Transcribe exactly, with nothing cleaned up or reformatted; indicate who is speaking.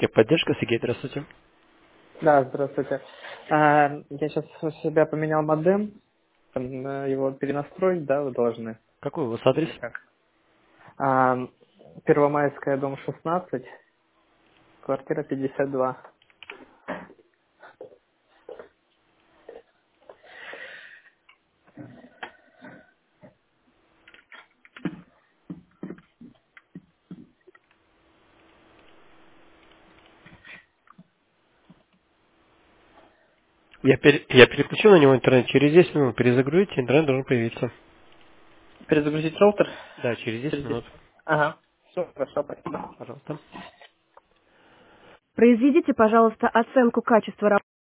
Speaker 1: Техподдержка, Сергей, здравствуйте.
Speaker 2: Да, здравствуйте. А, я сейчас у себя поменял модем, там, э, его перенастроить, да, вы должны?
Speaker 1: Какой у вас адрес?
Speaker 2: Или как? А, Первомайская, дом шестнадцать, квартира пятьдесят два.
Speaker 1: Я, пере- я переключил на него интернет. Через десять минут перезагрузите, интернет должен появиться.
Speaker 2: Перезагрузить роутер?
Speaker 1: Да, через десять
Speaker 2: Через
Speaker 1: минут.
Speaker 2: десять. Ага, все, хорошо, спасибо.
Speaker 1: Пожалуйста.
Speaker 3: Произведите, пожалуйста, оценку качества работы.